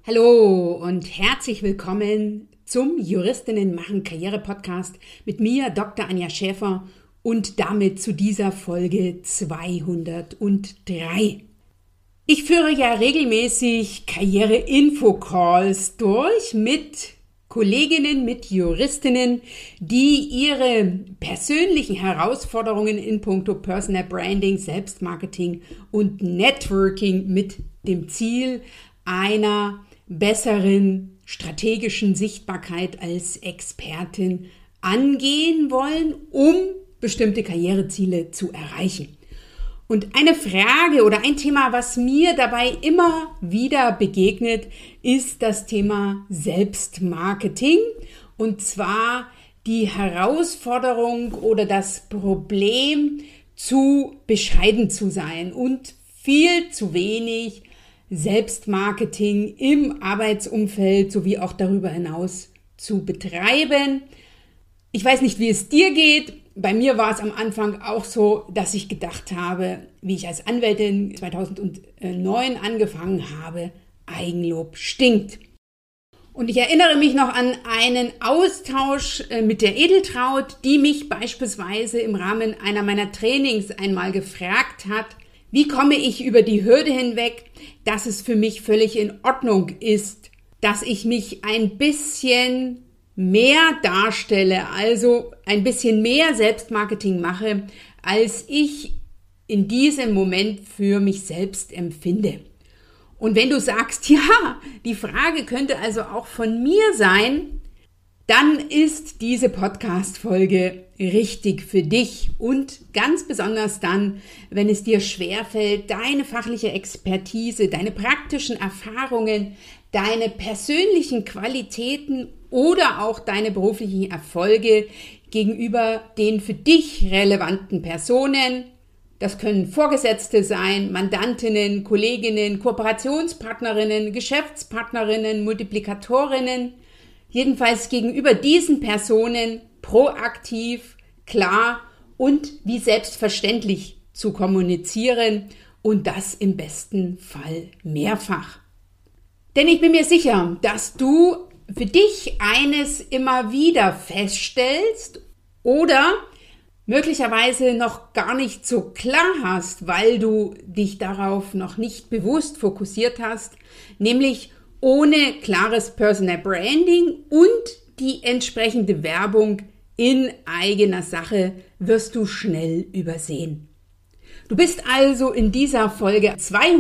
Hallo und herzlich willkommen zum Juristinnen machen Karriere Podcast mit mir, Dr. Anja Schäfer, und damit zu dieser Folge 203. Ich führe ja regelmäßig Karriere-Info-Calls durch mit Kolleginnen, mit Juristinnen, die ihre persönlichen Herausforderungen in puncto Personal Branding, Selbstmarketing und Networking mit dem Ziel einer besseren strategischen Sichtbarkeit als Expertin angehen wollen, um bestimmte Karriereziele zu erreichen. Und eine Frage oder ein Thema, was mir dabei immer wieder begegnet, ist das Thema Selbstmarketing. Und zwar die Herausforderung oder das Problem, zu bescheiden zu sein und viel zu wenig Selbstmarketing im Arbeitsumfeld sowie auch darüber hinaus zu betreiben. Ich weiß nicht, wie es dir geht. Bei mir war es am Anfang auch so, dass ich gedacht habe, wie ich als Anwältin 2009 angefangen habe, Eigenlob stinkt. Und ich erinnere mich noch an einen Austausch mit der Edeltraut, die mich beispielsweise im Rahmen einer meiner Trainings einmal gefragt hat, wie komme ich über die Hürde hinweg, dass es für mich völlig in Ordnung ist, dass ich mich ein bisschen mehr darstelle, also ein bisschen mehr Selbstmarketing mache, als ich in diesem Moment für mich selbst empfinde. Und wenn du sagst, ja, die Frage könnte also auch von mir sein, dann ist diese Podcast-Folge richtig für dich und ganz besonders dann, wenn es dir schwerfällt, deine fachliche Expertise, deine praktischen Erfahrungen, deine persönlichen Qualitäten oder auch deine beruflichen Erfolge gegenüber den für dich relevanten Personen, das können Vorgesetzte sein, Mandantinnen, Kolleginnen, Kooperationspartnerinnen, Geschäftspartnerinnen, Multiplikatorinnen, jedenfalls gegenüber diesen Personen proaktiv, klar und wie selbstverständlich zu kommunizieren und das im besten Fall mehrfach. Denn ich bin mir sicher, dass du für dich eines immer wieder feststellst oder möglicherweise noch gar nicht so klar hast, weil du dich darauf noch nicht bewusst fokussiert hast, nämlich ohne klares Personal Branding und die entsprechende Werbung in eigener Sache wirst du schnell übersehen. Du bist also in dieser Folge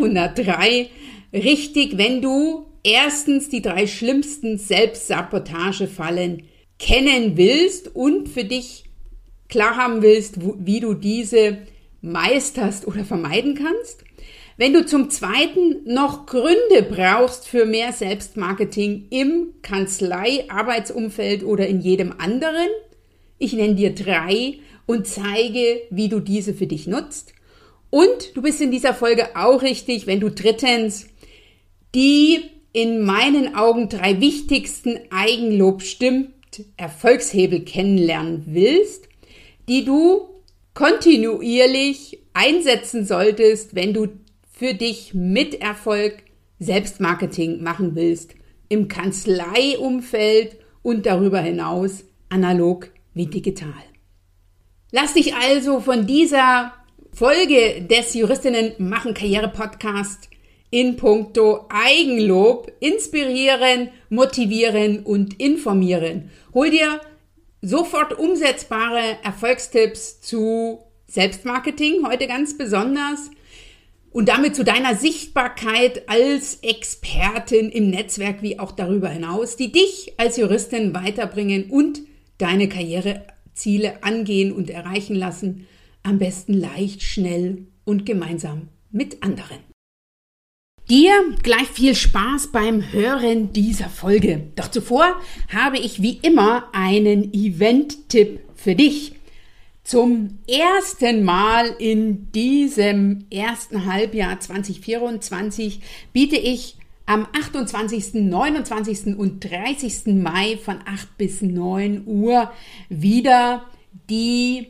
203 richtig, wenn du erstens die 3 schlimmsten Selbstsabotagefallen kennen willst und für dich klar haben willst, wie du diese meisterst oder vermeiden kannst. Wenn du zum Zweiten noch Gründe brauchst für mehr Selbstmarketing im Kanzlei-Arbeitsumfeld oder in jedem anderen, ich nenne dir 3 und zeige, wie du diese für dich nutzt. Und du bist in dieser Folge auch richtig, wenn du drittens die in meinen Augen 3 wichtigsten Eigenlob-Stimmt-Erfolgshebel kennenlernen willst, die du kontinuierlich einsetzen solltest, wenn du für dich mit Erfolg Selbstmarketing machen willst, im Kanzleiumfeld und darüber hinaus analog wie digital. Lass dich also von dieser Folge des Juristinnen machen Karriere Podcast in puncto Eigenlob inspirieren, motivieren und informieren. Hol dir sofort umsetzbare Erfolgstipps zu Selbstmarketing, heute ganz besonders, und damit zu deiner Sichtbarkeit als Expertin im Netzwerk wie auch darüber hinaus, die dich als Juristin weiterbringen und deine Karriereziele angehen und erreichen lassen, am besten leicht, schnell und gemeinsam mit anderen. Dir gleich viel Spaß beim Hören dieser Folge. Doch zuvor habe ich wie immer einen Event-Tipp für dich. Zum ersten Mal in diesem ersten Halbjahr 2024 biete ich am 28., 29. und 30. Mai von 8 bis 9 Uhr wieder die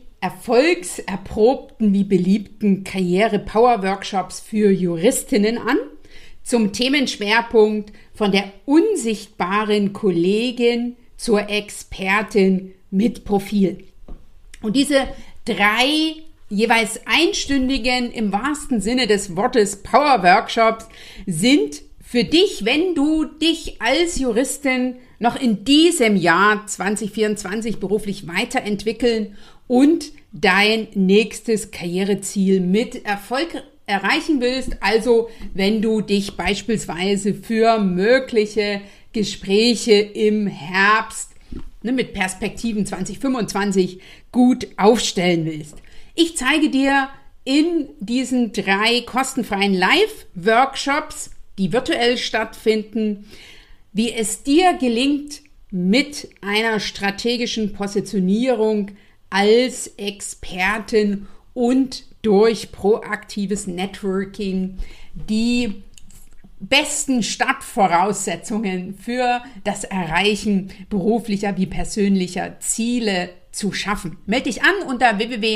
erfolgserprobten wie beliebten Karriere-Power-Workshops für Juristinnen an. zum Themenschwerpunkt von der unsichtbaren Kollegin zur Expertin mit Profil. Und diese 3 jeweils einstündigen, im wahrsten Sinne des Wortes, Power-Workshops sind für dich, wenn du dich als Juristin noch in diesem Jahr 2024 beruflich weiterentwickeln und dein nächstes Karriereziel mit Erfolg erreichen willst. Also wenn du dich beispielsweise für mögliche Gespräche im Herbst mit Perspektiven 2025 gut aufstellen willst. Ich zeige dir in diesen 3 kostenfreien Live-Workshops, die virtuell stattfinden, wie es dir gelingt, mit einer strategischen Positionierung als Expertin und durch proaktives Networking die besten Startvoraussetzungen für das Erreichen beruflicher wie persönlicher Ziele zu schaffen. Melde dich an unter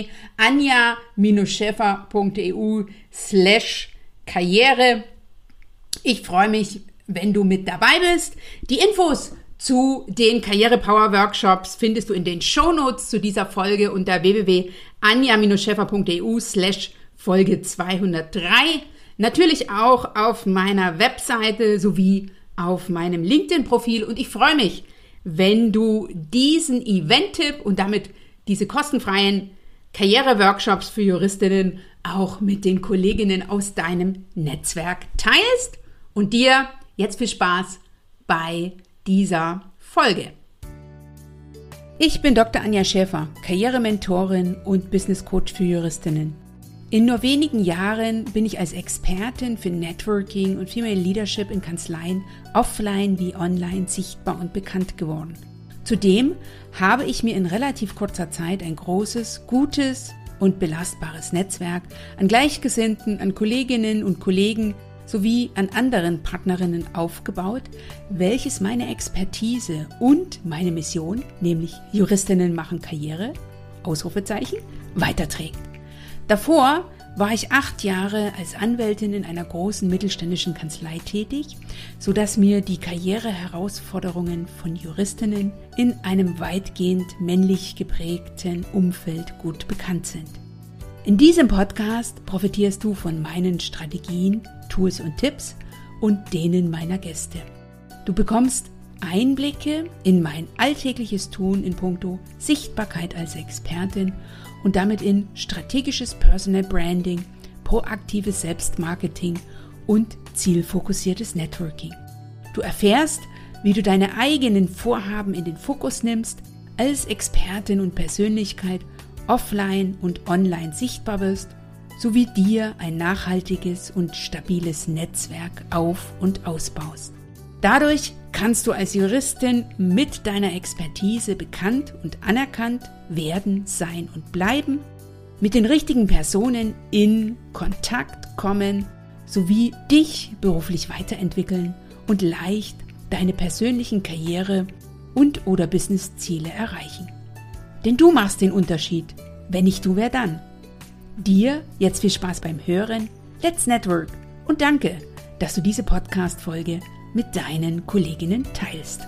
www.anja-scheffer.eu/Karriere. Ich freue mich, wenn du mit dabei bist. Die Infos zu den Karriere-Power-Workshops findest du in den Shownotes zu dieser Folge unter www.anja-scheffer.eu/Folge 203. Natürlich auch auf meiner Webseite sowie auf meinem LinkedIn-Profil. Und ich freue mich, wenn du diesen Event-Tipp und damit diese kostenfreien Karriere-Workshops für Juristinnen auch mit den Kolleginnen aus deinem Netzwerk teilst. Und dir jetzt viel Spaß bei dieser Folge. Ich bin Dr. Anja Schäfer, Karrierementorin und Business Coach für Juristinnen. In nur wenigen Jahren bin ich als Expertin für Networking und Female Leadership in Kanzleien offline wie online sichtbar und bekannt geworden. Zudem habe ich mir in relativ kurzer Zeit ein großes, gutes und belastbares Netzwerk an Gleichgesinnten, an Kolleginnen und Kollegen sowie an anderen Partnerinnen aufgebaut, welches meine Expertise und meine Mission, nämlich Juristinnen machen Karriere, Ausrufezeichen, weiterträgt. Davor war ich 8 Jahre als Anwältin in einer großen mittelständischen Kanzlei tätig, sodass mir die Karriereherausforderungen von Juristinnen in einem weitgehend männlich geprägten Umfeld gut bekannt sind. In diesem Podcast profitierst du von meinen Strategien, Tools und Tipps und denen meiner Gäste. Du bekommst Einblicke in mein alltägliches Tun in puncto Sichtbarkeit als Expertin und damit in strategisches Personal Branding, proaktives Selbstmarketing und zielfokussiertes Networking. Du erfährst, wie du deine eigenen Vorhaben in den Fokus nimmst, als Expertin und Persönlichkeit offline und online sichtbar wirst, sowie dir ein nachhaltiges und stabiles Netzwerk auf- und ausbaust. Dadurch kannst du als Juristin mit deiner Expertise bekannt und anerkannt werden, sein und bleiben, mit den richtigen Personen in Kontakt kommen, sowie dich beruflich weiterentwickeln und leicht deine persönlichen Karriere- und/oder Businessziele erreichen. Denn du machst den Unterschied. Wenn nicht du, wer dann? Dir jetzt viel Spaß beim Hören, let's network und danke, dass du diese Podcast-Folge mit deinen Kolleginnen teilst.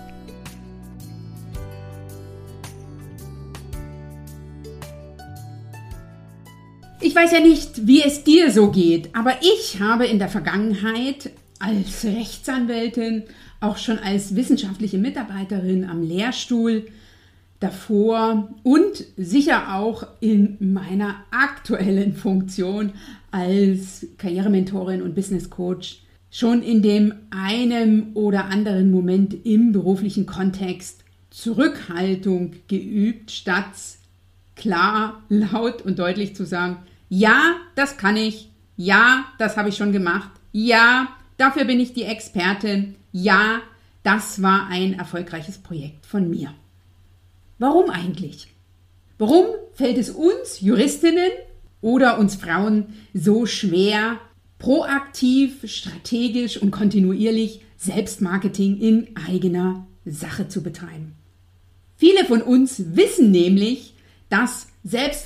Ich weiß ja nicht, wie es dir so geht, aber ich habe in der Vergangenheit als Rechtsanwältin, auch schon als wissenschaftliche Mitarbeiterin am Lehrstuhl, davor und sicher auch in meiner aktuellen Funktion als Karrierementorin und Business Coach schon in dem einen oder anderen Moment im beruflichen Kontext Zurückhaltung geübt, statt klar, laut und deutlich zu sagen, ja, das kann ich, ja, das habe ich schon gemacht, ja, dafür bin ich die Expertin, ja, das war ein erfolgreiches Projekt von mir. Warum eigentlich? Warum fällt es uns Juristinnen oder uns Frauen so schwer, proaktiv, strategisch und kontinuierlich Selbstmarketing in eigener Sache zu betreiben? Viele von uns wissen nämlich, dass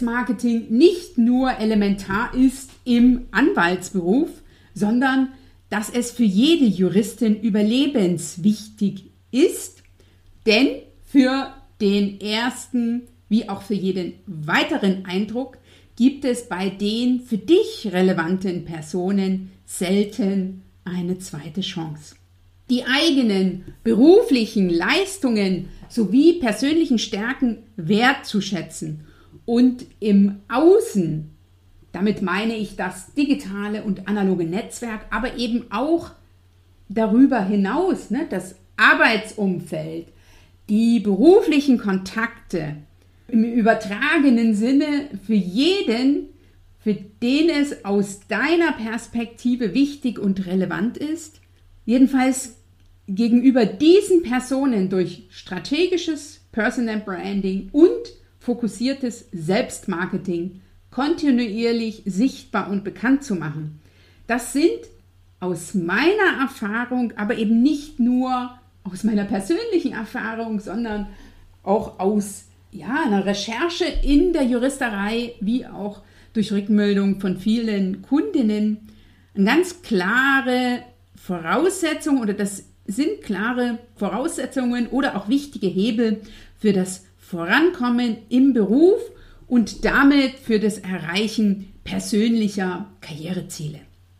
Selbstmarketing nicht nur elementar ist im Anwaltsberuf, sondern dass es für jede Juristin überlebenswichtig ist, denn für den ersten wie auch für jeden weiteren Eindruck gibt es bei den für dich relevanten Personen selten eine zweite Chance. Die eigenen beruflichen Leistungen sowie persönlichen Stärken wertzuschätzen und im Außen, damit meine ich das digitale und analoge Netzwerk, aber eben auch darüber hinaus, das Arbeitsumfeld, die beruflichen Kontakte im übertragenen Sinne für jeden, für den es aus deiner Perspektive wichtig und relevant ist, jedenfalls gegenüber diesen Personen durch strategisches Personal Branding und fokussiertes Selbstmarketing kontinuierlich sichtbar und bekannt zu machen. Das sind aus meiner Erfahrung, aber eben nicht nur aus meiner persönlichen Erfahrung, sondern auch aus einer Recherche in der Juristerei, wie auch durch Rückmeldung von vielen Kundinnen, eine ganz klare Voraussetzung oder das sind klare Voraussetzungen oder auch wichtige Hebel für das Vorankommen im Beruf und damit für das Erreichen persönlicher Karriereziele.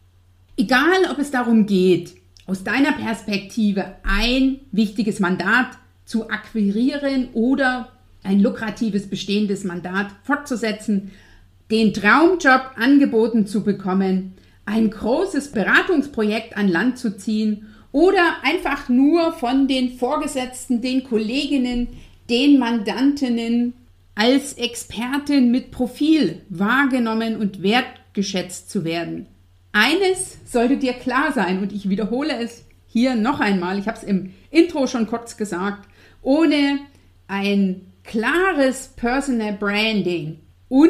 Egal, ob es darum geht, aus deiner Perspektive ein wichtiges Mandat zu akquirieren oder ein lukratives bestehendes Mandat fortzusetzen, den Traumjob angeboten zu bekommen, ein großes Beratungsprojekt an Land zu ziehen oder einfach nur von den Vorgesetzten, den Kolleginnen, den Mandantinnen als Expertin mit Profil wahrgenommen und wertgeschätzt zu werden. Eines sollte dir klar sein, und ich wiederhole es hier noch einmal, ich habe es im Intro schon kurz gesagt, ohne ein klares Personal Branding und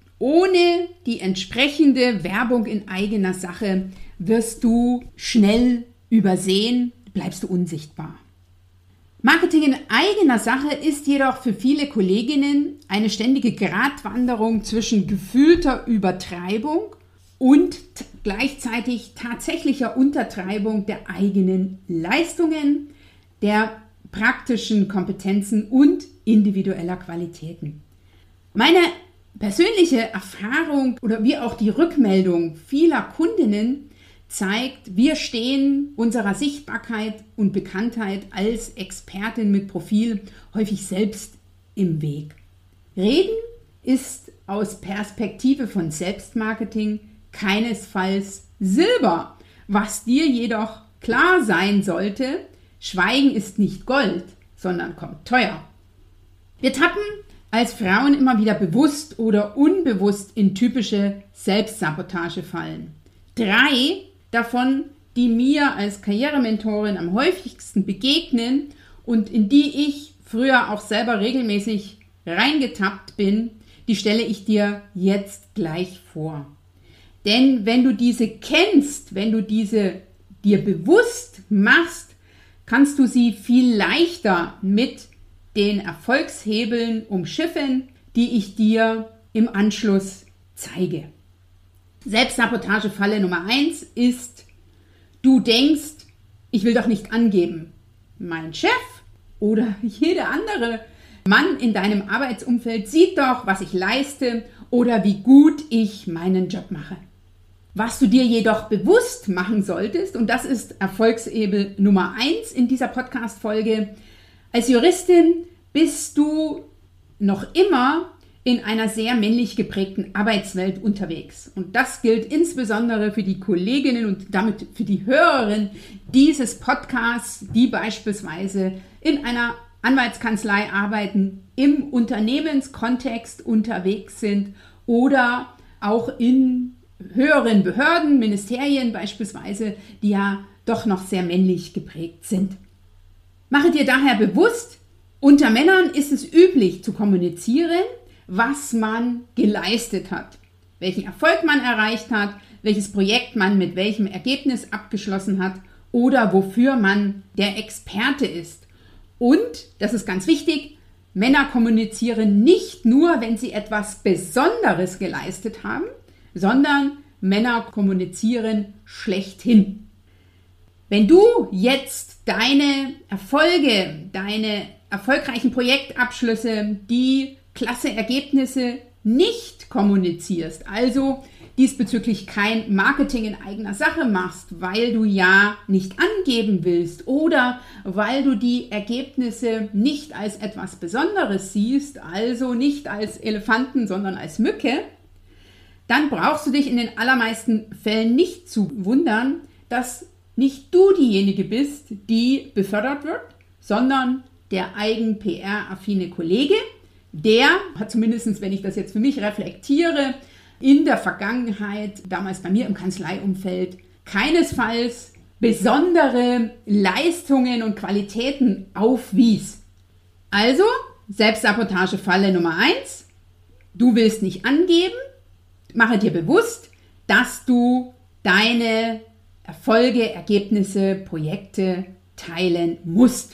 ohne die entsprechende Werbung in eigener Sache wirst du schnell übersehen, bleibst du unsichtbar. Marketing in eigener Sache ist jedoch für viele Kolleginnen eine ständige Gratwanderung zwischen gefühlter Übertreibung und gleichzeitig tatsächlicher Untertreibung der eigenen Leistungen, der praktischen Kompetenzen und individueller Qualitäten. Meine persönliche Erfahrung oder wie auch die Rückmeldung vieler Kundinnen zeigt, wir stehen unserer Sichtbarkeit und Bekanntheit als Expertin mit Profil häufig selbst im Weg. Reden ist aus Perspektive von Selbstmarketing keinesfalls Silber. Was dir jedoch klar sein sollte, Schweigen ist nicht Gold, sondern kommt teuer. Wir tappen als Frauen immer wieder bewusst oder unbewusst in typische Selbstsabotagefallen. 3 davon, die mir als Karrierementorin am häufigsten begegnen und in die ich früher auch selber regelmäßig reingetappt bin, die stelle ich dir jetzt gleich vor. Denn wenn du diese kennst, wenn du diese dir bewusst machst, kannst du sie viel leichter mit den Erfolgshebeln umschiffen, die ich dir im Anschluss zeige. Selbstsabotagefalle Nummer 1 ist, du denkst, ich will doch nicht angeben. Mein Chef oder jeder andere Mann in deinem Arbeitsumfeld sieht doch, was ich leiste oder wie gut ich meinen Job mache. Was du dir jedoch bewusst machen solltest, und das ist Erfolgshebel Nummer 1 in dieser Podcast-Folge, als Juristin bist du noch immer in einer sehr männlich geprägten Arbeitswelt unterwegs. Und das gilt insbesondere für die Kolleginnen und damit für die Hörerinnen dieses Podcasts, die beispielsweise in einer Anwaltskanzlei arbeiten, im Unternehmenskontext unterwegs sind oder auch in höheren Behörden, Ministerien beispielsweise, die ja doch noch sehr männlich geprägt sind. Mache dir daher bewusst, unter Männern ist es üblich zu kommunizieren, was man geleistet hat, welchen Erfolg man erreicht hat, welches Projekt man mit welchem Ergebnis abgeschlossen hat oder wofür man der Experte ist. Und, das ist ganz wichtig, Männer kommunizieren nicht nur, wenn sie etwas Besonderes geleistet haben, sondern Männer kommunizieren schlechthin. Wenn du jetzt deine Erfolge, deine erfolgreichen Projektabschlüsse, die klasse Ergebnisse nicht kommunizierst, also diesbezüglich kein Marketing in eigener Sache machst, weil du ja nicht angeben willst oder weil du die Ergebnisse nicht als etwas Besonderes siehst, also nicht als Elefanten, sondern als Mücke, dann brauchst du dich in den allermeisten Fällen nicht zu wundern, dass nicht du diejenige bist, die befördert wird, sondern der Eigen-PR-affine Kollege, der hat zumindest, wenn ich das jetzt für mich reflektiere, in der Vergangenheit, damals bei mir im Kanzleiumfeld, keinesfalls besondere Leistungen und Qualitäten aufwies. Also, Selbstsabotagefalle Nummer 1, du willst nicht angeben, mache dir bewusst, dass du deine Erfolge, Ergebnisse, Projekte teilen musst.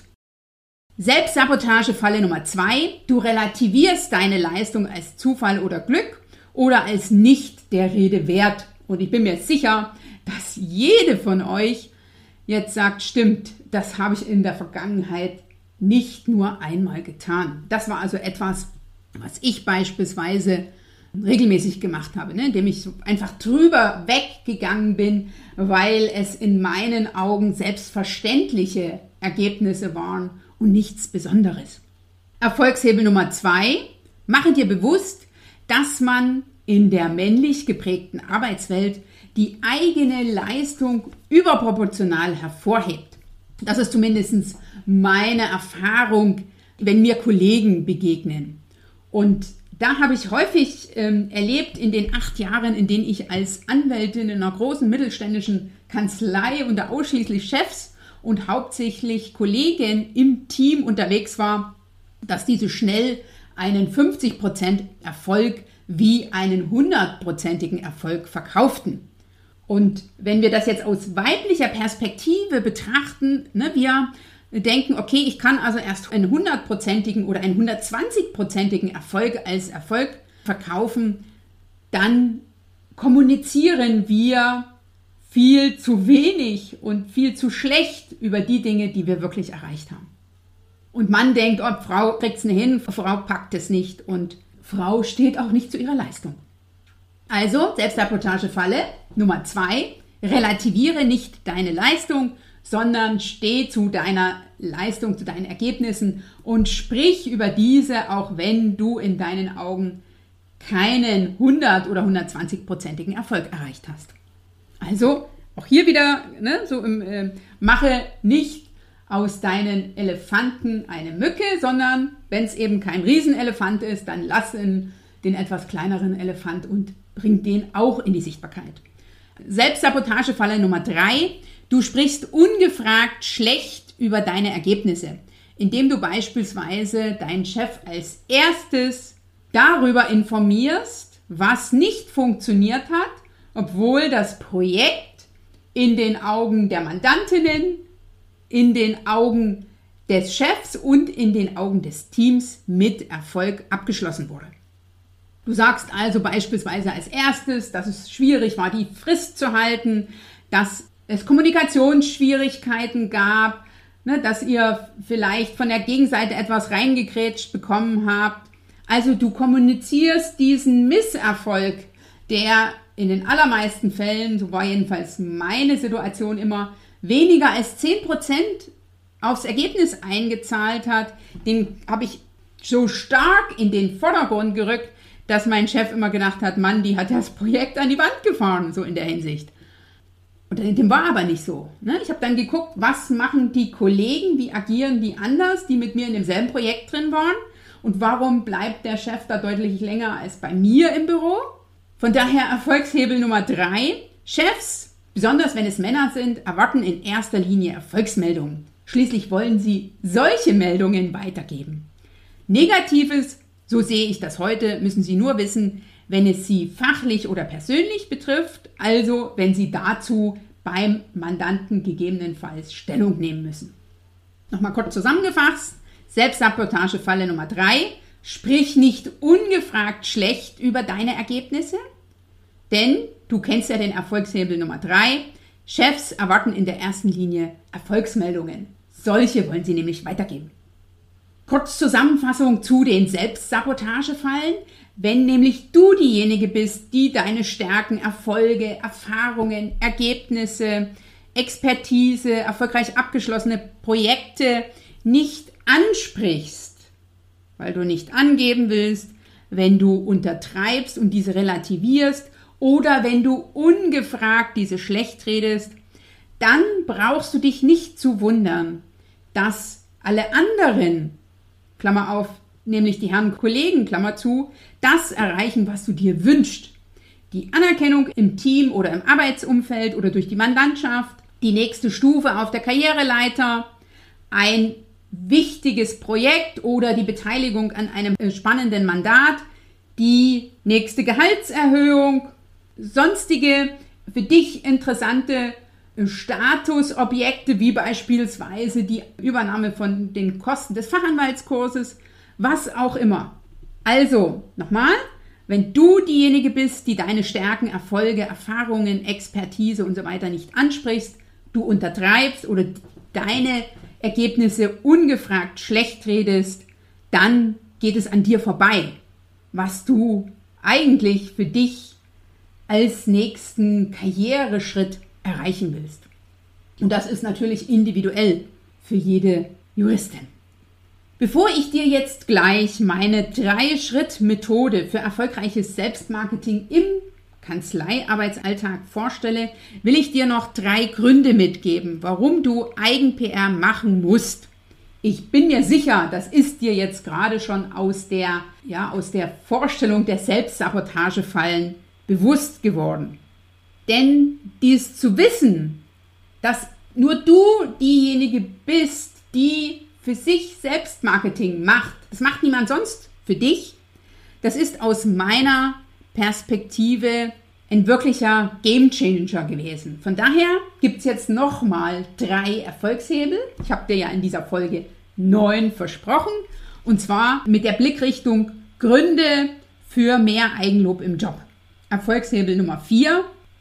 Selbstsabotagefalle Nummer 2, du relativierst deine Leistung als Zufall oder Glück oder als nicht der Rede wert. Und ich bin mir sicher, dass jede von euch jetzt sagt, stimmt, das habe ich in der Vergangenheit nicht nur einmal getan. Das war also etwas, was ich beispielsweise regelmäßig gemacht habe, indem ich so einfach drüber weggegangen bin, weil es in meinen Augen selbstverständliche Ergebnisse waren und nichts Besonderes. Erfolgshebel Nummer 2, mache dir bewusst, dass man in der männlich geprägten Arbeitswelt die eigene Leistung überproportional hervorhebt. Das ist zumindest meine Erfahrung, wenn mir Kollegen begegnen. Und da habe ich häufig erlebt in den 8 Jahren, in denen ich als Anwältin in einer großen mittelständischen Kanzlei unter ausschließlich Chefs und hauptsächlich Kollegen im Team unterwegs war, dass diese schnell einen 50% Erfolg wie einen 100%igen Erfolg verkauften. Und wenn wir das jetzt aus weiblicher Perspektive betrachten, wir denken, okay, ich kann also erst einen 100%igen oder einen 120%igen Erfolg als Erfolg verkaufen, dann kommunizieren wir viel zu wenig und viel zu schlecht über die Dinge, die wir wirklich erreicht haben. Und Mann denkt, oh, Frau kriegt es nicht hin, Frau packt es nicht und Frau steht auch nicht zu ihrer Leistung. Also, Selbstsabotagefalle Nummer 2, relativiere nicht deine Leistung, sondern steh zu deiner Leistung, zu deinen Ergebnissen und sprich über diese, auch wenn du in deinen Augen keinen 100 oder 120%igen Erfolg erreicht hast. Also, auch hier wieder, mache nicht aus deinen Elefanten eine Mücke, sondern wenn es eben kein Riesenelefant ist, dann lass den etwas kleineren Elefant und bring den auch in die Sichtbarkeit. Selbstsabotagefalle Nummer 3, du sprichst ungefragt schlecht über deine Ergebnisse, indem du beispielsweise deinen Chef als erstes darüber informierst, was nicht funktioniert hat, obwohl das Projekt in den Augen der Mandantinnen, in den Augen des Chefs und in den Augen des Teams mit Erfolg abgeschlossen wurde. Du sagst also beispielsweise als erstes, dass es schwierig war, die Frist zu halten, dass es Kommunikationsschwierigkeiten gab, dass ihr vielleicht von der Gegenseite etwas reingekrätscht bekommen habt. Also du kommunizierst diesen Misserfolg, der in den allermeisten Fällen, so war jedenfalls meine Situation immer, weniger als 10% aufs Ergebnis eingezahlt hat, den habe ich so stark in den Vordergrund gerückt, dass mein Chef immer gedacht hat, Mann, die hat das Projekt an die Wand gefahren, so in der Hinsicht. Und dem war aber nicht so. Ich habe dann geguckt, was machen die Kollegen, wie agieren die anders, die mit mir in demselben Projekt drin waren und warum bleibt der Chef da deutlich länger als bei mir im Büro. Von daher Erfolgshebel Nummer 3, Chefs, besonders wenn es Männer sind, erwarten in erster Linie Erfolgsmeldungen. Schließlich wollen sie solche Meldungen weitergeben. Negatives, so sehe ich das heute, müssen Sie nur wissen, wenn es Sie fachlich oder persönlich betrifft, also wenn Sie dazu beim Mandanten gegebenenfalls Stellung nehmen müssen. Nochmal kurz zusammengefasst, Selbstsabotagefalle Nummer 3, sprich nicht ungefragt schlecht über deine Ergebnisse, denn du kennst ja den Erfolgshebel Nummer 3, Chefs erwarten in der ersten Linie Erfolgsmeldungen. Solche wollen sie nämlich weitergeben. Kurz Zusammenfassung zu den Selbstsabotagefallen. Wenn nämlich du diejenige bist, die deine Stärken, Erfolge, Erfahrungen, Ergebnisse, Expertise, erfolgreich abgeschlossene Projekte nicht ansprichst, weil du nicht angeben willst, wenn du untertreibst und diese relativierst oder wenn du ungefragt diese schlecht redest, dann brauchst du dich nicht zu wundern, dass alle anderen, Klammer auf, nämlich die Herren Kollegen, Klammer zu, das erreichen, was du dir wünschst. Die Anerkennung im Team oder im Arbeitsumfeld oder durch die Mandantschaft, die nächste Stufe auf der Karriereleiter, ein wichtiges Projekt oder die Beteiligung an einem spannenden Mandat, die nächste Gehaltserhöhung, sonstige für dich interessante Statusobjekte wie beispielsweise die Übernahme von den Kosten des Fachanwaltskurses, was auch immer. Also, nochmal, wenn du diejenige bist, die deine Stärken, Erfolge, Erfahrungen, Expertise und so weiter nicht ansprichst, du untertreibst oder deine Ergebnisse ungefragt schlecht redest, dann geht es an dir vorbei, was du eigentlich für dich als nächsten Karriereschritt erreichen willst. Und das ist natürlich individuell für jede Juristin. Bevor ich dir jetzt gleich meine 3-Schritt-Methode für erfolgreiches Selbstmarketing im Kanzleiarbeitsalltag vorstelle, will ich dir noch 3 Gründe mitgeben, warum du Eigen-PR machen musst. Ich bin mir sicher, das ist dir jetzt gerade schon aus der Vorstellung der Selbstsabotagefallen bewusst geworden. Denn dies zu wissen, dass nur du diejenige bist, die für sich Selbstmarketing macht, das macht niemand sonst für dich, das ist aus meiner Perspektive ein wirklicher Gamechanger gewesen. Von daher gibt es jetzt nochmal 3 Erfolgshebel. Ich habe dir ja in dieser Folge 9 versprochen. Und zwar mit der Blickrichtung Gründe für mehr Eigenlob im Job. Erfolgshebel Nummer 4,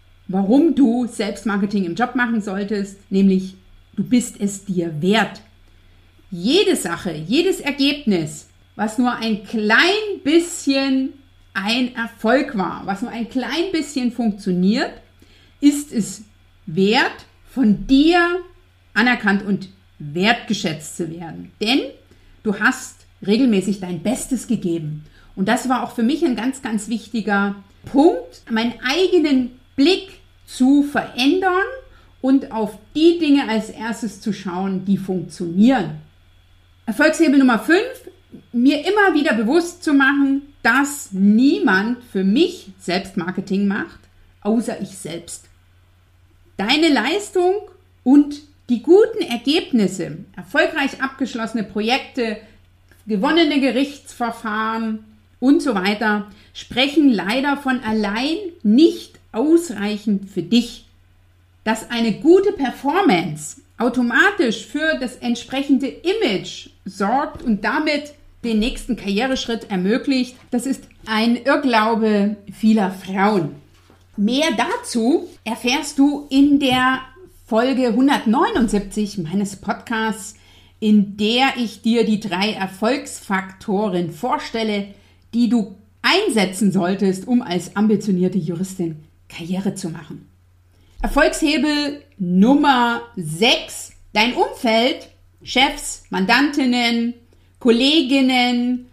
warum du Selbstmarketing im Job machen solltest, nämlich du bist es dir wert. Jede Sache, jedes Ergebnis, was nur ein klein bisschen ein Erfolg war, was nur ein klein bisschen funktioniert, ist es wert, von dir anerkannt und wertgeschätzt zu werden. Denn du hast regelmäßig dein Bestes gegeben. Und das war auch für mich ein ganz, ganz wichtiger Punkt, meinen eigenen Blick zu verändern und auf die Dinge als erstes zu schauen, die funktionieren. Erfolgshebel Nummer 5, mir immer wieder bewusst zu machen, dass niemand für mich Selbstmarketing macht, außer ich selbst. Deine Leistung und die guten Ergebnisse, erfolgreich abgeschlossene Projekte, gewonnene Gerichtsverfahren und so weiter, sprechen leider von allein nicht ausreichend für dich. Dass eine gute Performance automatisch für das entsprechende Image sorgt und damit den nächsten Karriereschritt ermöglicht, das ist ein Irrglaube vieler Frauen. Mehr dazu erfährst du in der Folge 179 meines Podcasts, in der ich dir die 3 Erfolgsfaktoren vorstelle, die du einsetzen solltest, um als ambitionierte Juristin Karriere zu machen. Erfolgshebel Nummer 6. Dein Umfeld, Chefs, Mandantinnen, Kolleginnen,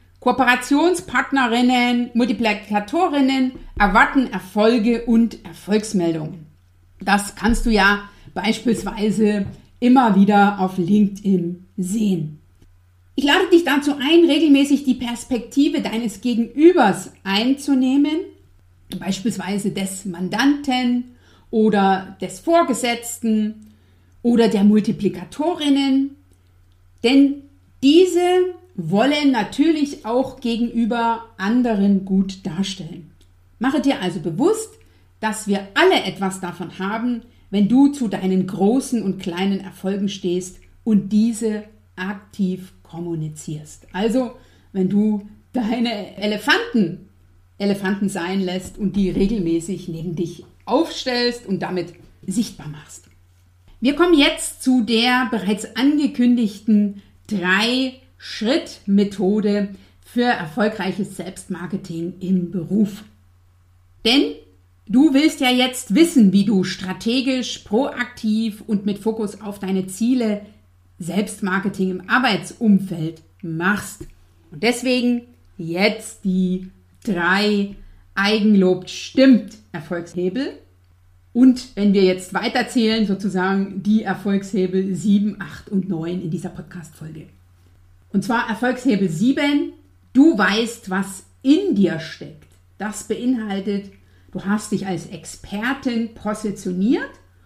Kooperationspartnerinnen, Multiplikatorinnen erwarten Erfolge und Erfolgsmeldungen. Das kannst du ja beispielsweise immer wieder auf LinkedIn sehen. Ich lade dich dazu ein, regelmäßig die Perspektive deines Gegenübers einzunehmen, beispielsweise des Mandanten oder des Vorgesetzten oder der Multiplikatorinnen, denn diese wollen natürlich auch gegenüber anderen gut darstellen. Mache dir also bewusst, dass wir alle etwas davon haben, wenn du zu deinen großen und kleinen Erfolgen stehst und diese aktiv kommunizierst. Also, wenn du deine Elefanten sein lässt und die regelmäßig neben dich aufstellst und damit sichtbar machst. Wir kommen jetzt zu der bereits angekündigten 3-Schritt-Methode für erfolgreiches Selbstmarketing im Beruf. Denn du willst ja jetzt wissen, wie du strategisch, proaktiv und mit Fokus auf deine Ziele Selbstmarketing im Arbeitsumfeld machst. Und deswegen jetzt die 3 Eigenlob stimmt Erfolgshebel. Und wenn wir jetzt weiterzählen, sozusagen die Erfolgshebel 7, 8 und 9 in dieser Podcast-Folge. Und zwar Erfolgshebel 7, du weißt, was in dir steckt. Das beinhaltet, du hast dich als Expertin positioniert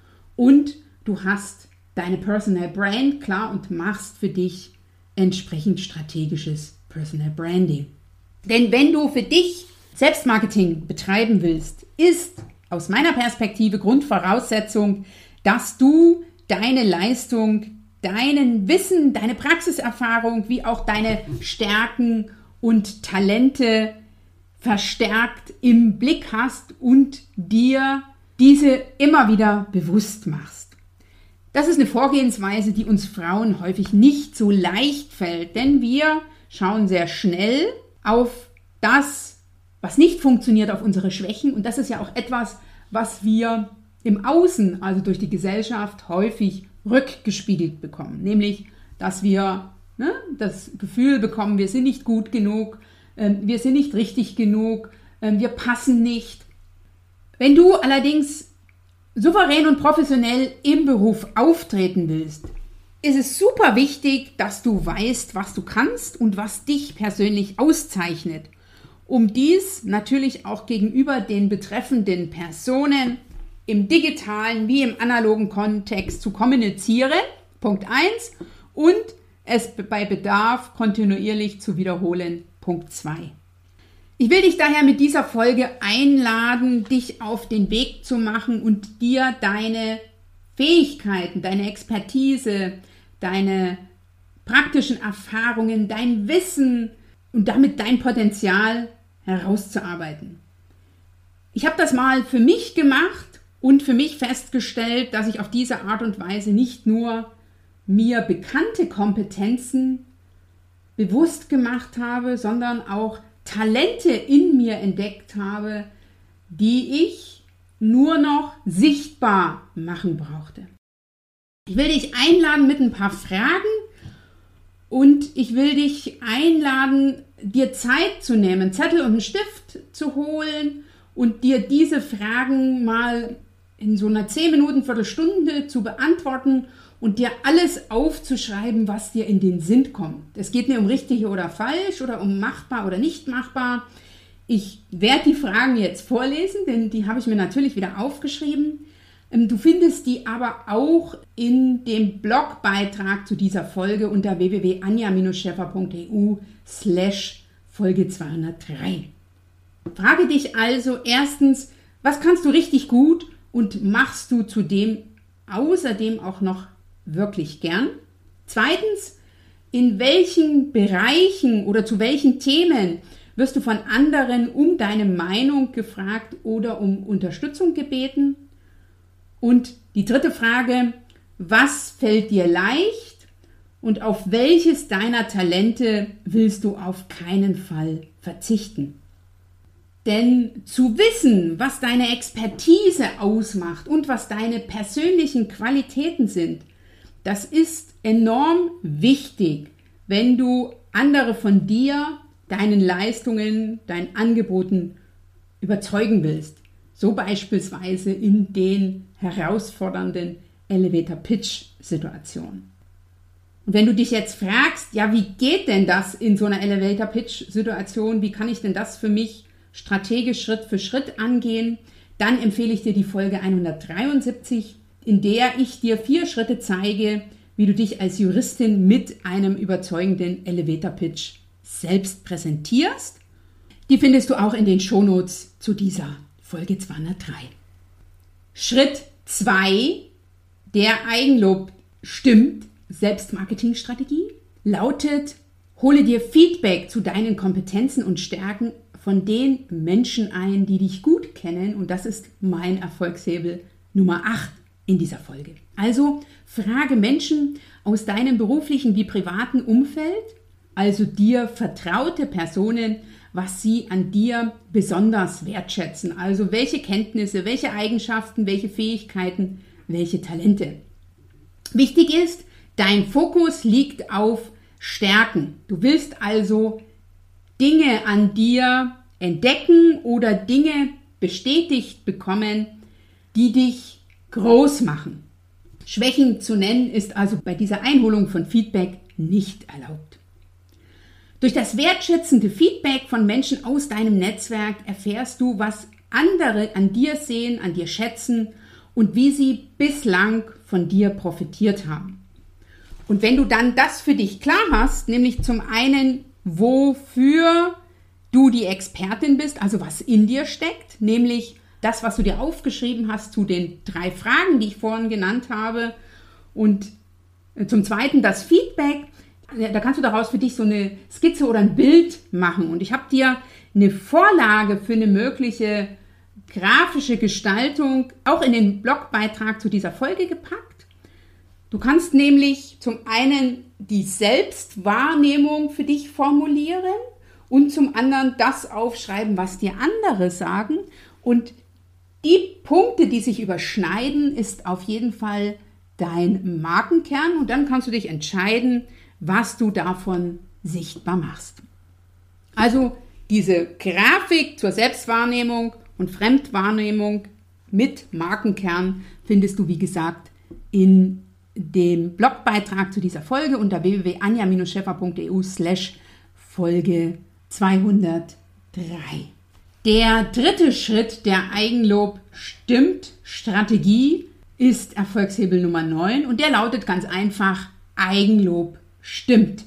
und du hast deine Personal Brand klar und machst für dich entsprechend strategisches Personal Branding. Denn wenn du für dich Selbstmarketing betreiben willst, ist aus meiner Perspektive Grundvoraussetzung, dass du deine Leistung, deinen Wissen, deine Praxiserfahrung, wie auch deine Stärken und Talente verstärkt im Blick hast und dir diese immer wieder bewusst machst. Das ist eine Vorgehensweise, die uns Frauen häufig nicht so leicht fällt, denn wir schauen sehr schnell auf das, was nicht funktioniert, auf unsere Schwächen. Und das ist ja auch etwas, was wir im Außen, also durch die Gesellschaft, häufig rückgespiegelt bekommen. Nämlich, dass wir das Gefühl bekommen, wir sind nicht gut genug, wir sind nicht richtig genug, wir passen nicht. Wenn du allerdings souverän und professionell im Beruf auftreten willst, ist es super wichtig, dass du weißt, was du kannst und was dich persönlich auszeichnet, um dies natürlich auch gegenüber den betreffenden Personen im digitalen wie im analogen Kontext zu kommunizieren, Punkt 1, und es bei Bedarf kontinuierlich zu wiederholen, Punkt 2. Ich will dich daher mit dieser Folge einladen, dich auf den Weg zu machen und dir deine Fähigkeiten, deine Expertise, deine praktischen Erfahrungen, dein Wissen und damit dein Potenzial herauszuarbeiten. Ich habe das mal für mich gemacht und für mich festgestellt, dass ich auf diese Art und Weise nicht nur mir bekannte Kompetenzen bewusst gemacht habe, sondern auch Talente in mir entdeckt habe, die ich nur noch sichtbar machen brauchte. Ich will dich einladen mit ein paar Fragen und ich will dich einladen, dir Zeit zu nehmen, Zettel und einen Stift zu holen und dir diese Fragen mal in so einer 10 Minuten, Viertelstunde zu beantworten und dir alles aufzuschreiben, was dir in den Sinn kommt. Es geht nicht um richtig oder falsch oder um machbar oder nicht machbar. Ich werde die Fragen jetzt vorlesen, denn die habe ich mir natürlich wieder aufgeschrieben. Du findest die aber auch in dem Blogbeitrag zu dieser Folge unter www.anja-scheffer.eu/Folge 203. Frage dich also erstens, was kannst du richtig gut und machst du zudem außerdem auch noch wirklich gern? Zweitens, in welchen Bereichen oder zu welchen Themen wirst du von anderen um deine Meinung gefragt oder um Unterstützung gebeten? Und die dritte Frage, was fällt dir leicht und auf welches deiner Talente willst du auf keinen Fall verzichten? Denn zu wissen, was deine Expertise ausmacht und was deine persönlichen Qualitäten sind, das ist enorm wichtig, wenn du andere von dir, deinen Leistungen, deinen Angeboten überzeugen willst. So beispielsweise in den herausfordernden Elevator-Pitch-Situationen. Und wenn du dich jetzt fragst, ja, wie geht denn das in so einer Elevator-Pitch-Situation? Wie kann ich denn das für mich strategisch Schritt für Schritt angehen? Dann empfehle ich dir die Folge 173, in der ich dir 4 Schritte zeige, wie du dich als Juristin mit einem überzeugenden Elevator-Pitch selbst präsentierst. Die findest du auch in den Shownotes zu dieser Folge 203. Schritt 2, der Eigenlob stimmt, Selbstmarketingstrategie, lautet, hole dir Feedback zu deinen Kompetenzen und Stärken von den Menschen ein, die dich gut kennen. Und das ist mein Erfolgshebel Nummer 8. in dieser Folge. Also frage Menschen aus deinem beruflichen wie privaten Umfeld, also dir vertraute Personen, was sie an dir besonders wertschätzen. Also welche Kenntnisse, welche Eigenschaften, welche Fähigkeiten, welche Talente. Wichtig ist, dein Fokus liegt auf Stärken. Du willst also Dinge an dir entdecken oder Dinge bestätigt bekommen, die dich groß machen. Schwächen zu nennen ist also bei dieser Einholung von Feedback nicht erlaubt. Durch das wertschätzende Feedback von Menschen aus deinem Netzwerk erfährst du, was andere an dir sehen, an dir schätzen und wie sie bislang von dir profitiert haben. Und wenn du dann das für dich klar hast, nämlich zum einen, wofür du die Expertin bist, also was in dir steckt, nämlich das, was du dir aufgeschrieben hast zu den 3 Fragen, die ich vorhin genannt habe, und zum Zweiten das Feedback, da kannst du daraus für dich so eine Skizze oder ein Bild machen. Und ich habe dir eine Vorlage für eine mögliche grafische Gestaltung auch in den Blogbeitrag zu dieser Folge gepackt. Du kannst nämlich zum einen die Selbstwahrnehmung für dich formulieren und zum anderen das aufschreiben, was dir andere sagen. Und die Punkte, die sich überschneiden, ist auf jeden Fall dein Markenkern. Und dann kannst du dich entscheiden, was du davon sichtbar machst. Also diese Grafik zur Selbstwahrnehmung und Fremdwahrnehmung mit Markenkern findest du, wie gesagt, in dem Blogbeitrag zu dieser Folge unter www.anja-scheffer.eu/Folge 203. Der 3. Schritt der Eigenlob-Stimmt-Strategie ist Erfolgshebel Nummer 9 und der lautet ganz einfach: Eigenlob stimmt.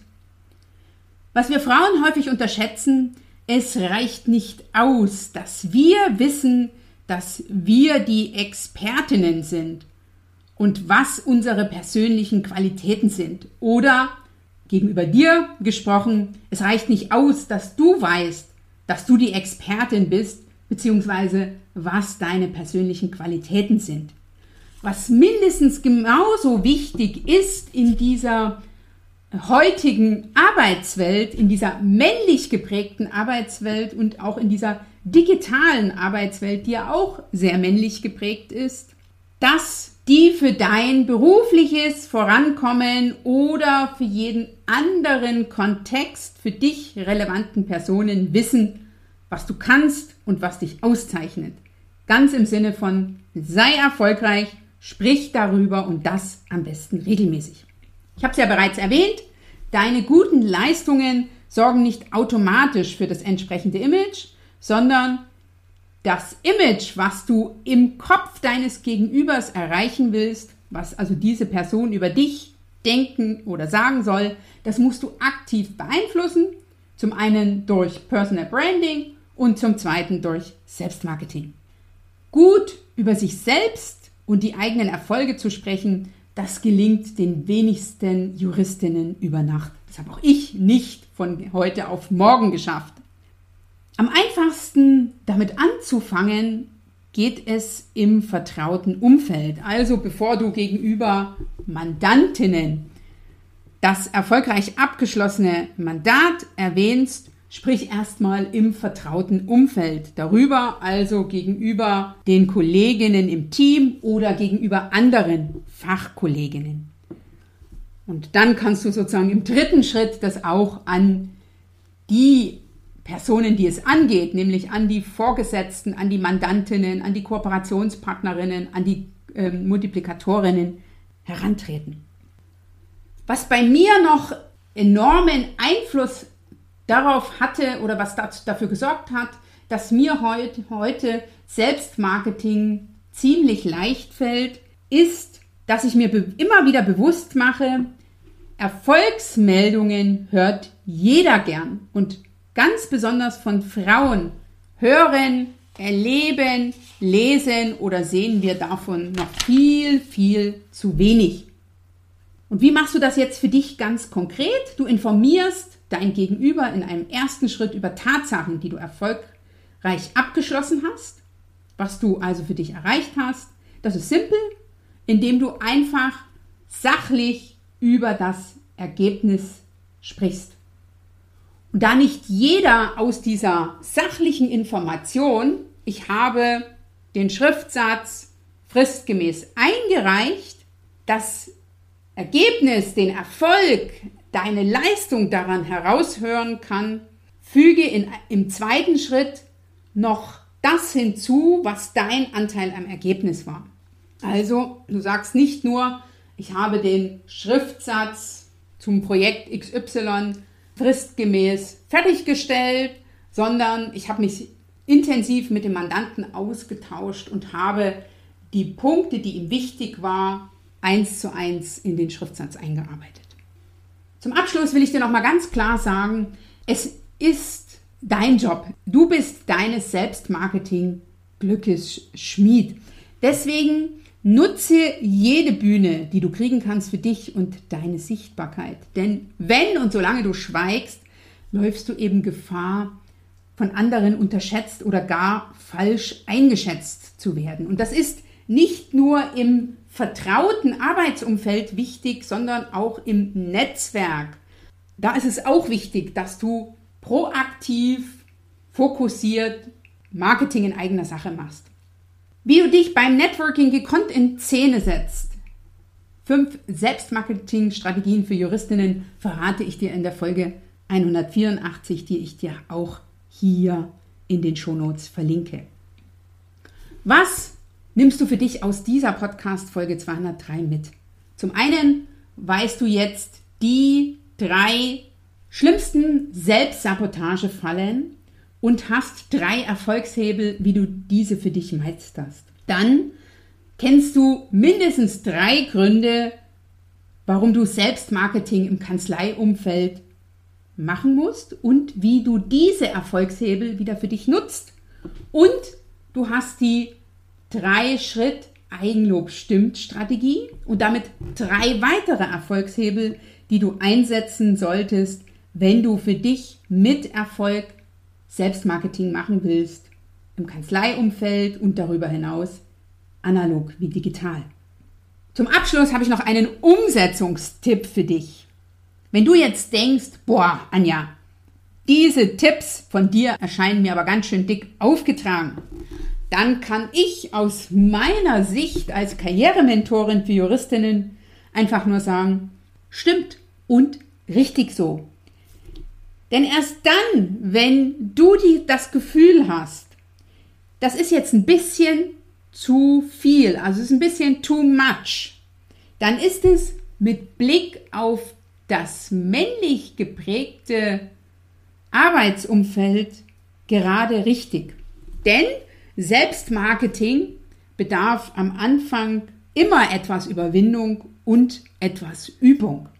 Was wir Frauen häufig unterschätzen: Es reicht nicht aus, dass wir wissen, dass wir die Expertinnen sind und was unsere persönlichen Qualitäten sind. Oder gegenüber dir gesprochen, es reicht nicht aus, dass du weißt, dass du die Expertin bist, beziehungsweise was deine persönlichen Qualitäten sind. Was mindestens genauso wichtig ist in dieser heutigen Arbeitswelt, in dieser männlich geprägten Arbeitswelt und auch in dieser digitalen Arbeitswelt, die ja auch sehr männlich geprägt ist, dass die für dein berufliches Vorankommen oder für jeden anderen Kontext für dich relevanten Personen wissen, was du kannst und was dich auszeichnet. Ganz im Sinne von: sei erfolgreich, sprich darüber und das am besten regelmäßig. Ich habe es ja bereits erwähnt, deine guten Leistungen sorgen nicht automatisch für das entsprechende Image, sondern das Image, was du im Kopf deines Gegenübers erreichen willst, was also diese Person über dich denken oder sagen soll, das musst du aktiv beeinflussen. Zum einen durch Personal Branding und zum zweiten durch Selbstmarketing. Gut über sich selbst und die eigenen Erfolge zu sprechen, das gelingt den wenigsten Juristinnen über Nacht. Das habe auch ich nicht von heute auf morgen geschafft. Am einfachsten damit anzufangen geht es im vertrauten Umfeld. Also bevor du gegenüber Mandantinnen das erfolgreich abgeschlossene Mandat erwähnst, sprich erstmal im vertrauten Umfeld darüber, also gegenüber den Kolleginnen im Team oder gegenüber anderen Fachkolleginnen. Und dann kannst du sozusagen im 3. Schritt das auch an die Personen, die es angeht, nämlich an die Vorgesetzten, an die Mandantinnen, an die Kooperationspartnerinnen, an die Multiplikatorinnen herantreten. Was bei mir noch enormen Einfluss darauf hatte oder was dafür gesorgt hat, dass mir heute Selbstmarketing ziemlich leicht fällt, ist, dass ich mir immer wieder bewusst mache, Erfolgsmeldungen hört jeder gern und ganz besonders von Frauen hören, erleben, lesen oder sehen wir davon noch viel, viel zu wenig. Und wie machst du das jetzt für dich ganz konkret? Du informierst dein Gegenüber in einem ersten Schritt über Tatsachen, die du erfolgreich abgeschlossen hast, was du also für dich erreicht hast. Das ist simpel. indem du einfach sachlich über das Ergebnis sprichst. Und da nicht jeder aus dieser sachlichen Information, ich habe den Schriftsatz fristgemäß eingereicht, das Ergebnis, den Erfolg, deine Leistung daran heraushören kann, füge im zweiten Schritt noch das hinzu, was dein Anteil am Ergebnis war. Also, du sagst nicht nur, ich habe den Schriftsatz zum Projekt XY fristgemäß fertiggestellt, sondern ich habe mich intensiv mit dem Mandanten ausgetauscht und habe die Punkte, die ihm wichtig war, 1:1 in den Schriftsatz eingearbeitet. Zum Abschluss will ich dir noch mal ganz klar sagen, es ist dein Job. Du bist deines Selbstmarketing-Glückes Schmied. Deswegen nutze jede Bühne, die du kriegen kannst für dich und deine Sichtbarkeit. Denn wenn und solange du schweigst, läufst du eben Gefahr, von anderen unterschätzt oder gar falsch eingeschätzt zu werden. Und das ist nicht nur im vertrauten Arbeitsumfeld wichtig, sondern auch im Netzwerk. Da ist es auch wichtig, dass du proaktiv, fokussiert Marketing in eigener Sache machst. Wie du dich beim Networking gekonnt in Szene setzt. 5 Selbstmarketing-Strategien für Juristinnen verrate ich dir in der Folge 184, die ich dir auch hier in den Shownotes verlinke. Was nimmst du für dich aus dieser Podcast-Folge 203 mit? Zum einen weißt du jetzt die 3 schlimmsten Selbstsabotagefallen und hast 3 Erfolgshebel, wie du diese für dich meisterst. Dann kennst du mindestens 3 Gründe, warum du Selbstmarketing im Kanzleiumfeld machen musst und wie du diese Erfolgshebel wieder für dich nutzt. Und du hast die 3-Schritt-Eigenlob-Stimmt-Strategie und damit 3 weitere Erfolgshebel, die du einsetzen solltest, wenn du für dich mit Erfolg Selbstmarketing machen willst, im Kanzleiumfeld und darüber hinaus, analog wie digital. Zum Abschluss habe ich noch einen Umsetzungstipp für dich. Wenn du jetzt denkst, boah, Anja, diese Tipps von dir erscheinen mir aber ganz schön dick aufgetragen, dann kann ich aus meiner Sicht als Karrierementorin für Juristinnen einfach nur sagen, stimmt und richtig so. Denn erst dann, wenn du das Gefühl hast, das ist jetzt ein bisschen zu viel, also es ist ein bisschen too much, dann ist es mit Blick auf das männlich geprägte Arbeitsumfeld gerade richtig. Denn Selbstmarketing bedarf am Anfang immer etwas Überwindung und etwas Übung.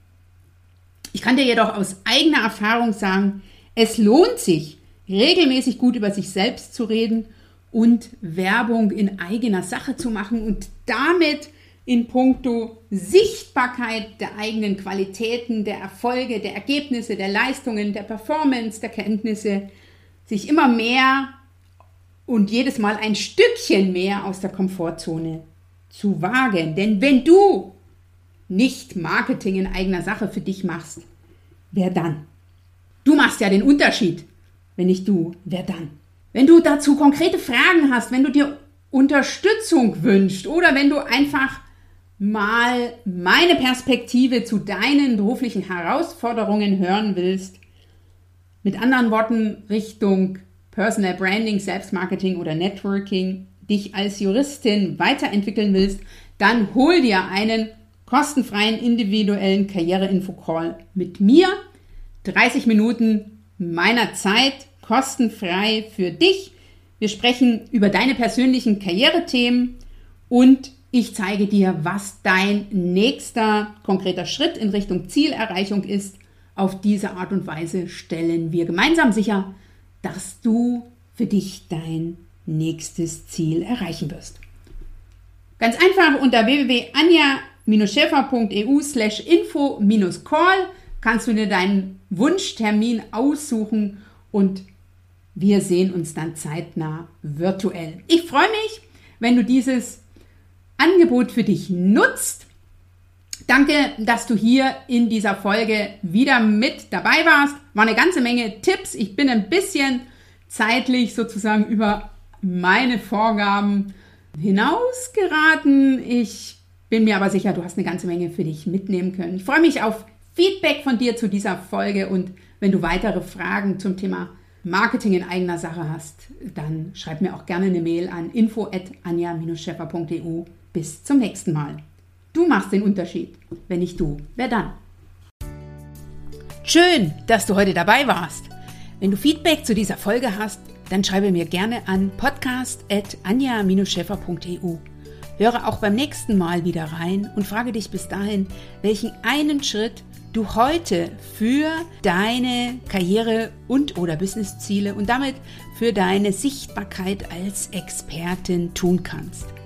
Ich kann dir jedoch aus eigener Erfahrung sagen, es lohnt sich, regelmäßig gut über sich selbst zu reden und Werbung in eigener Sache zu machen und damit in puncto Sichtbarkeit der eigenen Qualitäten, der Erfolge, der Ergebnisse, der Leistungen, der Performance, der Kenntnisse, sich immer mehr und jedes Mal ein Stückchen mehr aus der Komfortzone zu wagen. Denn wenn du nicht Marketing in eigener Sache für dich machst, wer dann? Du machst ja den Unterschied. Wenn nicht du, wer dann? Wenn du dazu konkrete Fragen hast, wenn du dir Unterstützung wünschst oder wenn du einfach mal meine Perspektive zu deinen beruflichen Herausforderungen hören willst, mit anderen Worten Richtung Personal Branding, Selbstmarketing oder Networking, dich als Juristin weiterentwickeln willst, dann hol dir einen kostenfreien individuellen Karriere-Info-Call mit mir. 30 Minuten meiner Zeit, kostenfrei für dich. Wir sprechen über deine persönlichen Karrierethemen und ich zeige dir, was dein nächster konkreter Schritt in Richtung Zielerreichung ist. Auf diese Art und Weise stellen wir gemeinsam sicher, dass du für dich dein nächstes Ziel erreichen wirst. Ganz einfach unter www.anja-schäfer.eu/info-call kannst du dir deinen Wunschtermin aussuchen und wir sehen uns dann zeitnah virtuell. Ich freue mich, wenn du dieses Angebot für dich nutzt. Danke, dass du hier in dieser Folge wieder mit dabei warst. War eine ganze Menge Tipps. Ich bin ein bisschen zeitlich sozusagen über meine Vorgaben hinausgeraten. Ich bin mir aber sicher, du hast eine ganze Menge für dich mitnehmen können. Ich freue mich auf Feedback von dir zu dieser Folge und wenn du weitere Fragen zum Thema Marketing in eigener Sache hast, dann schreib mir auch gerne eine Mail an info@anja-scheffer.eu. Bis zum nächsten Mal. Du machst den Unterschied. Wenn nicht du, wer dann? Schön, dass du heute dabei warst. Wenn du Feedback zu dieser Folge hast, dann schreibe mir gerne an podcast@anja-scheffer.eu. Höre auch beim nächsten Mal wieder rein und frage dich bis dahin, welchen einen Schritt du heute für deine Karriere- und/oder Businessziele und damit für deine Sichtbarkeit als Expertin tun kannst.